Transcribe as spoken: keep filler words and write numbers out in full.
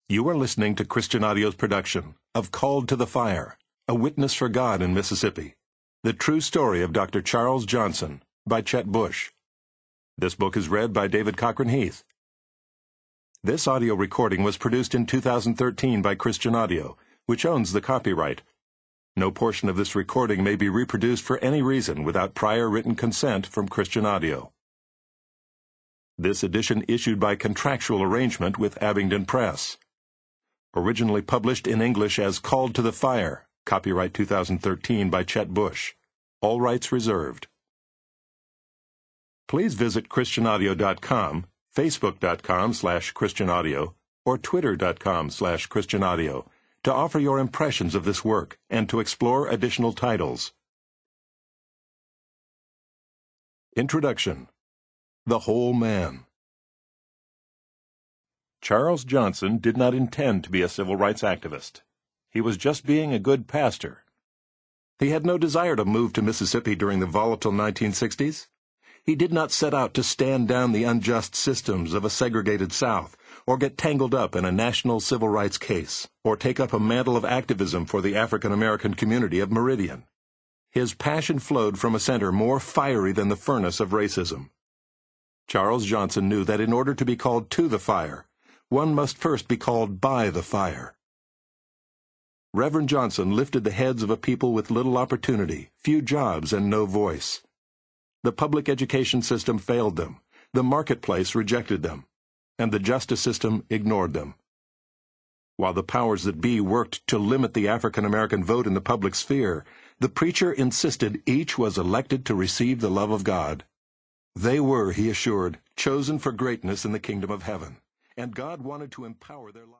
You are listening to Christian Audio's production of Called to the Fire, A Witness for God in Mississippi, the true story of Doctor Charles Johnson by Chet Bush. This book is read by David Cochran Heath. This audio recording was produced in two thousand thirteen by Christian Audio, which owns the copyright. No portion of this recording may be reproduced for any reason without prior written consent from Christian Audio. This edition issued by contractual arrangement with Abingdon Press. Originally published in English as Called to the Fire, copyright two thousand thirteen by Chet Bush. All rights reserved. Please visit Christian Audio dot com, Facebook dot com slash Christian Audio, or Twitter dot com slash Christian Audio to offer your impressions of this work and to explore additional titles. Introduction. The Whole Man. Charles Johnson did not intend to be a civil rights activist. He was just being a good pastor. He had no desire to move to Mississippi during the volatile nineteen sixties. He did not set out to stand down the unjust systems of a segregated South, or get tangled up in a national civil rights case, or take up a mantle of activism for the African American community of Meridian. His passion flowed from a center more fiery than the furnace of racism. Charles Johnson knew that in order to be called to the fire, one must first be called by the fire. Reverend Johnson lifted the heads of a people with little opportunity, few jobs, and no voice. The public education system failed them, the marketplace rejected them, and the justice system ignored them. While the powers that be worked to limit the African American vote in the public sphere, the preacher insisted each was elected to receive the love of God. They were, he assured, chosen for greatness in the kingdom of heaven, and God wanted to empower their lives.